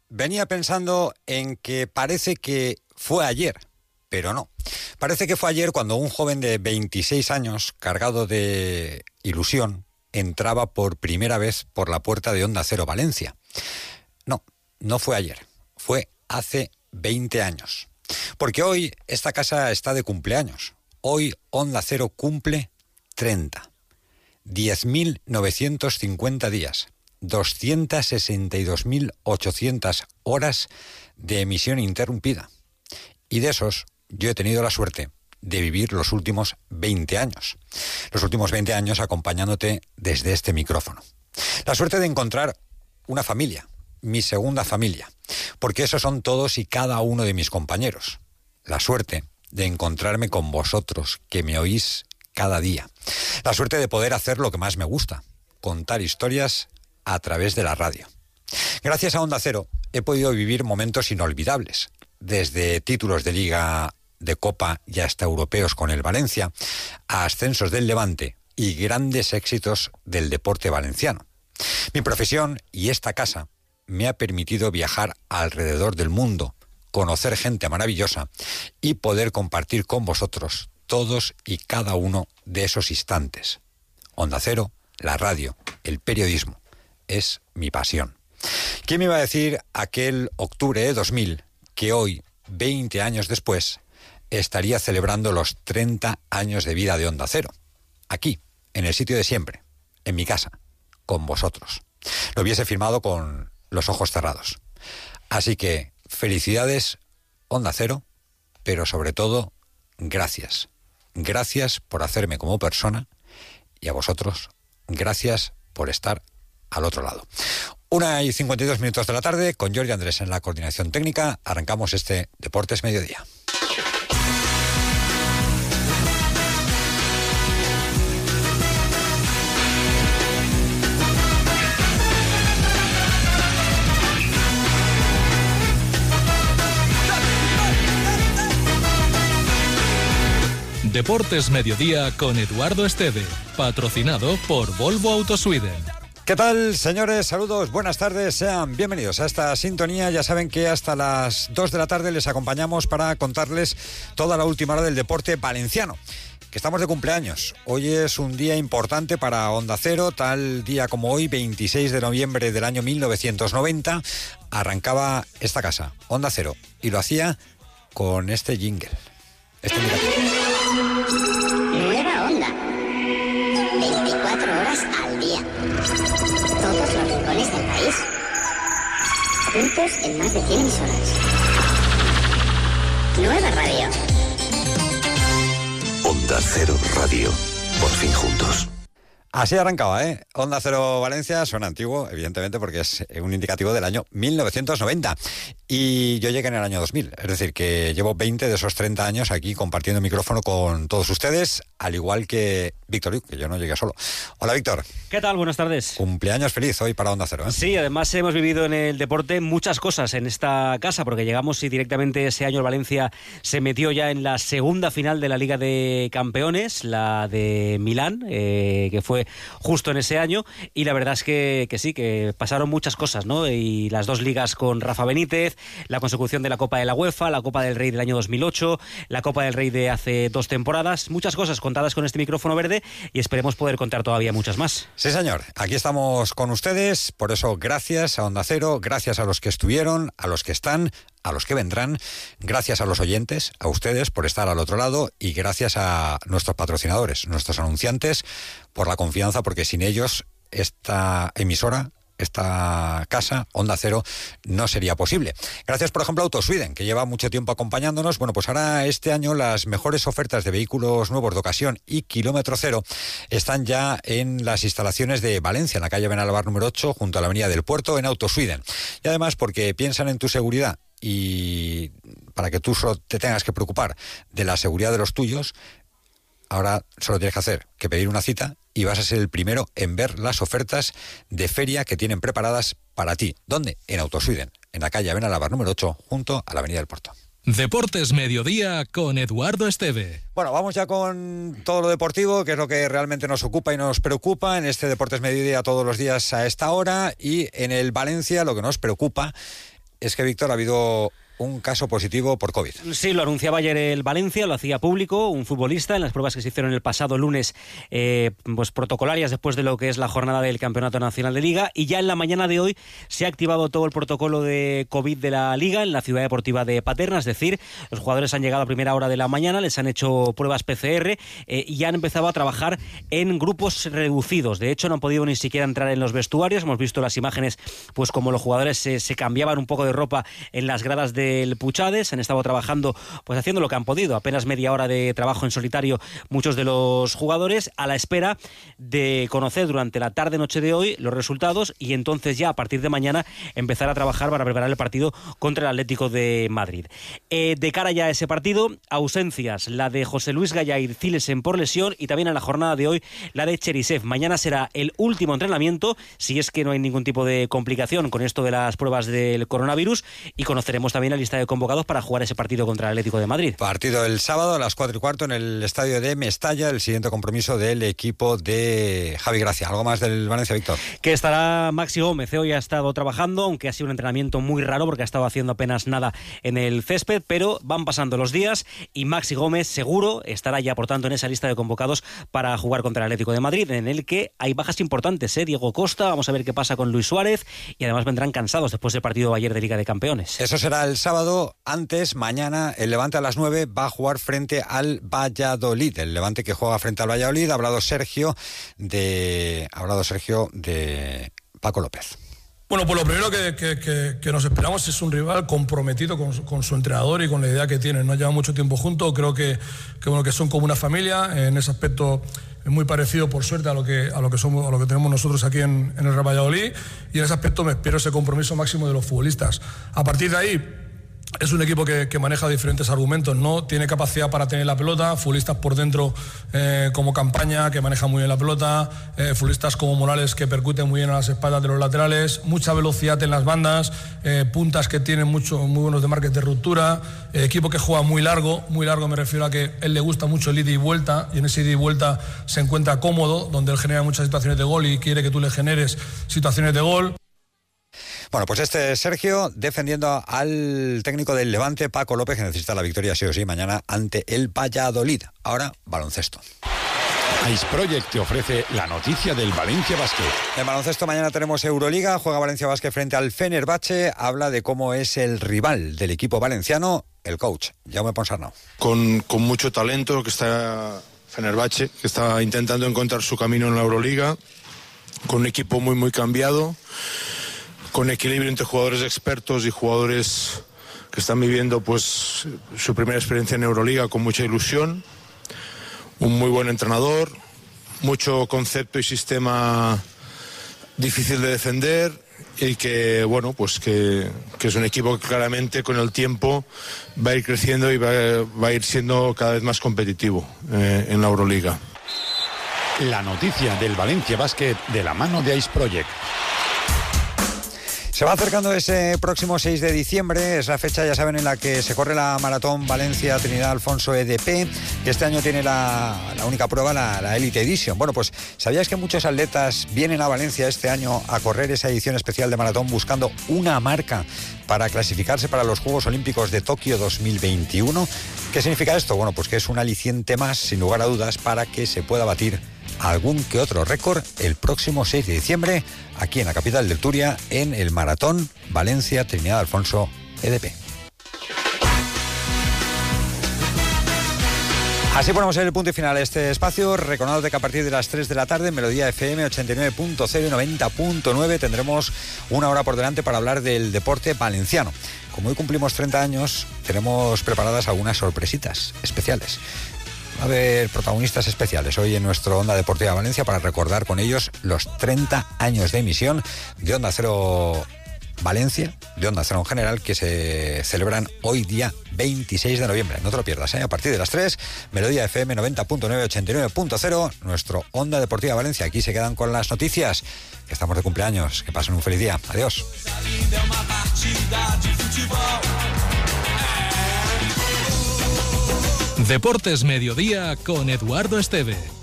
venía pensando en que parece que fue ayer, pero no. Parece que fue ayer cuando un joven de 26 años, cargado de ilusión, entraba por primera vez por la puerta de Onda Cero Valencia. No, no fue ayer, fue hace 20 años. Porque hoy esta casa está de cumpleaños. Hoy Onda Cero cumple 30. 10.950 días. 262.800 horas de emisión interrumpida. Y de esos, yo he tenido la suerte de vivir los últimos 20 años. Los últimos 20 años acompañándote desde este micrófono. La suerte de encontrar una familia, mi segunda familia, porque esos son todos y cada uno de mis compañeros. La suerte de encontrarme con vosotros, que me oís cada día. La suerte de poder hacer lo que más me gusta, contar historias a través de la radio. Gracias a Onda Cero he podido vivir momentos inolvidables, desde títulos de Liga, de Copa y hasta europeos con el Valencia, a ascensos del Levante y grandes éxitos del deporte valenciano. Mi profesión y esta casa me ha permitido viajar alrededor del mundo, conocer gente maravillosa y poder compartir con vosotros todos y cada uno de esos instantes. Onda Cero, la radio, el periodismo, es mi pasión. ¿Quién me iba a decir aquel octubre de 2000 que hoy, 20 años después, estaría celebrando los 30 años de vida de Onda Cero? Aquí, en el sitio de siempre, en mi casa, con vosotros. Lo hubiese firmado con los ojos cerrados. Así que, felicidades, Onda Cero, pero sobre todo, gracias. Gracias por hacerme como persona y a vosotros, gracias por estar al otro lado. 1:52 de la tarde, con Jordi Andrés en la coordinación técnica, arrancamos este Deportes Mediodía. Deportes Mediodía con Eduardo Esteve, patrocinado por Volvo Autosweden. ¿Qué tal, señores? Saludos, buenas tardes, sean bienvenidos a esta sintonía. Ya saben que hasta las 2 de la tarde les acompañamos para contarles toda la última hora del deporte valenciano, que estamos de cumpleaños. Hoy es un día importante para Onda Cero, tal día como hoy, 26 de noviembre del año 1990, arrancaba esta casa, Onda Cero, y lo hacía con este jingle, este indicativo. Nueva Onda. 24 horas al día. Todos los rincones del país. Juntos en más de 100 emisoras. Nueva Radio. Onda Cero Radio. Por fin juntos. Así arrancaba, ¿eh? Onda Cero Valencia, suena antiguo, evidentemente, porque es un indicativo del año 1990. Y yo llegué en el año 2000, es decir, que llevo 20 de esos 30 años aquí compartiendo micrófono con todos ustedes, al igual que Víctor Luque, que yo no llegué solo. Hola, Víctor. ¿Qué tal? Buenas tardes. Cumpleaños feliz hoy para Onda Cero, ¿eh? Sí, además hemos vivido en el deporte muchas cosas en esta casa, porque llegamos y directamente ese año el Valencia se metió ya en la segunda final de la Liga de Campeones, la de Milán, que fue justo en ese año, y la verdad es que sí, que pasaron muchas cosas, ¿no? Y las dos ligas con Rafa Benítez, la consecución de la Copa de la UEFA, la Copa del Rey del año 2008, la Copa del Rey de hace 2 temporadas, muchas cosas contadas con este micrófono verde y esperemos poder contar todavía muchas más. Sí, señor, aquí estamos con ustedes, por eso gracias a Onda Cero, gracias a los que estuvieron, a los que están, a los que vendrán, gracias a los oyentes, a ustedes por estar al otro lado y gracias a nuestros patrocinadores, nuestros anunciantes, por la confianza, porque sin ellos esta emisora, esta casa, Onda Cero, no sería posible. Gracias, por ejemplo, a Autosweden, que lleva mucho tiempo acompañándonos. Bueno, pues ahora este año las mejores ofertas de vehículos nuevos de ocasión y kilómetro cero están ya en las instalaciones de Valencia, en la calle Benalbar número 8, junto a la avenida del Puerto, en Autosweden. Y además porque piensan en tu seguridad y para que tú solo te tengas que preocupar de la seguridad de los tuyos, ahora solo tienes que hacer que pedir una cita y vas a ser el primero en ver las ofertas de feria que tienen preparadas para ti. ¿Dónde? En Autosweden, en la calle Benalbar número 8, junto a la avenida del Puerto. Deportes Mediodía con Eduardo Esteve. Bueno, vamos ya con todo lo deportivo, que es lo que realmente nos ocupa y nos preocupa en este Deportes Mediodía todos los días a esta hora. Y en el Valencia lo que nos preocupa, es que, Víctor, ha habido un caso positivo por COVID. Sí, lo anunciaba ayer el Valencia, lo hacía público, un futbolista en las pruebas que se hicieron el pasado lunes, pues protocolarias después de lo que es la jornada del Campeonato Nacional de Liga, y ya en la mañana de hoy se ha activado todo el protocolo de COVID de la Liga en la Ciudad Deportiva de Paterna, es decir, los jugadores han llegado a primera hora de la mañana, les han hecho pruebas PCR y han empezado a trabajar en grupos reducidos. De hecho, no han podido ni siquiera entrar en los vestuarios. Hemos visto las imágenes, pues como los jugadores se cambiaban un poco de ropa en las gradas del Puchades. Han estado trabajando, pues haciendo lo que han podido. Apenas media hora de trabajo en solitario muchos de los jugadores, a la espera de conocer durante la tarde-noche de hoy los resultados y entonces ya a partir de mañana empezar a trabajar para preparar el partido contra el Atlético de Madrid. De cara ya a ese partido, ausencias, la de José Luis Gallá y Cilesen por lesión, y también en la jornada de hoy la de Cherisev. Mañana será el último entrenamiento, si es que no hay ningún tipo de complicación con esto de las pruebas del coronavirus, y conoceremos también la lista de convocados para jugar ese partido contra el Atlético de Madrid. Partido el sábado a las 4:15 en el estadio de Mestalla, el siguiente compromiso del equipo de Javi Gracia. ¿Algo más del Valencia, Víctor? Que estará Maxi Gómez. Hoy ha estado trabajando, aunque ha sido un entrenamiento muy raro porque ha estado haciendo apenas nada en el césped, pero van pasando los días y Maxi Gómez seguro estará ya, por tanto, en esa lista de convocados para jugar contra el Atlético de Madrid, en el que hay bajas importantes, Diego Costa, vamos a ver qué pasa con Luis Suárez, y además vendrán cansados después del partido de ayer de Liga de Campeones. Eso será el sábado. Antes, mañana, el Levante a las 9 va a jugar frente al Valladolid. El Levante que juega frente al Valladolid. Ha hablado Sergio de Paco López. Bueno, pues lo primero que nos esperamos es un rival comprometido con su entrenador y con la idea que tiene. No lleva mucho tiempo juntos, creo que son como una familia. En ese aspecto es muy parecido, por suerte, a lo que tenemos nosotros aquí en el Real Valladolid, y en ese aspecto me espero ese compromiso máximo de los futbolistas. A partir de ahí, es un equipo que maneja diferentes argumentos, ¿no? Tiene capacidad para tener la pelota, futbolistas por dentro como Campaña, que maneja muy bien la pelota, futbolistas como Morales, que percuten muy bien a las espaldas de los laterales, mucha velocidad en las bandas, puntas que tienen muy buenos desmarques de ruptura, equipo que juega muy largo me refiero a que él le gusta mucho el ida y vuelta, y en ese ida y vuelta se encuentra cómodo, donde él genera muchas situaciones de gol y quiere que tú le generes situaciones de gol. Bueno, pues este es Sergio defendiendo al técnico del Levante, Paco López, que necesita la victoria sí o sí mañana ante el Valladolid. Ahora, baloncesto. Ice Project te ofrece la noticia del Valencia Basket. En baloncesto mañana tenemos Euroliga, juega Valencia Basket frente al Fenerbahce, habla de cómo es el rival del equipo valenciano, el coach, Jaume Ponsarnau. Con mucho talento, que está Fenerbahce, que está intentando encontrar su camino en la Euroliga, con un equipo muy, muy cambiado, con equilibrio entre jugadores expertos y jugadores que están viviendo pues su primera experiencia en Euroliga con mucha ilusión, un muy buen entrenador, mucho concepto y sistema difícil de defender, y que bueno, pues que es un equipo que claramente con el tiempo va a ir creciendo y va a ir siendo cada vez más competitivo en la Euroliga. La noticia del Valencia Basket de la mano de Ice Project. Se va acercando ese próximo 6 de diciembre, es la fecha, ya saben, en la que se corre la maratón Valencia Trinidad Alfonso EDP, que este año tiene la única prueba, la Elite Edition. Bueno, pues ¿sabías que muchos atletas vienen a Valencia este año a correr esa edición especial de maratón buscando una marca para clasificarse para los Juegos Olímpicos de Tokio 2021? ¿Qué significa esto? Bueno, pues que es un aliciente más, sin lugar a dudas, para que se pueda batir algún que otro récord el próximo 6 de diciembre aquí en la capital del Turia, en el Maratón Valencia Trinidad Alfonso EDP. Así ponemos el punto y final a este espacio, recordándote que a partir de las 3 de la tarde en Melodía FM 89.0 y 90.9 tendremos una hora por delante para hablar del deporte valenciano. Como hoy cumplimos 30 años, tenemos preparadas algunas sorpresitas especiales. Va a haber protagonistas especiales hoy en nuestro Onda Deportiva Valencia para recordar con ellos los 30 años de emisión de Onda Cero Valencia, de Onda Cero en general, que se celebran hoy día 26 de noviembre. No te lo pierdas, A partir de las 3, Melodía FM 90.9, 89.0, nuestro Onda Deportiva Valencia. Aquí se quedan con las noticias, que estamos de cumpleaños. Que pasen un feliz día. Adiós. Deportes Mediodía con Eduardo Esteve.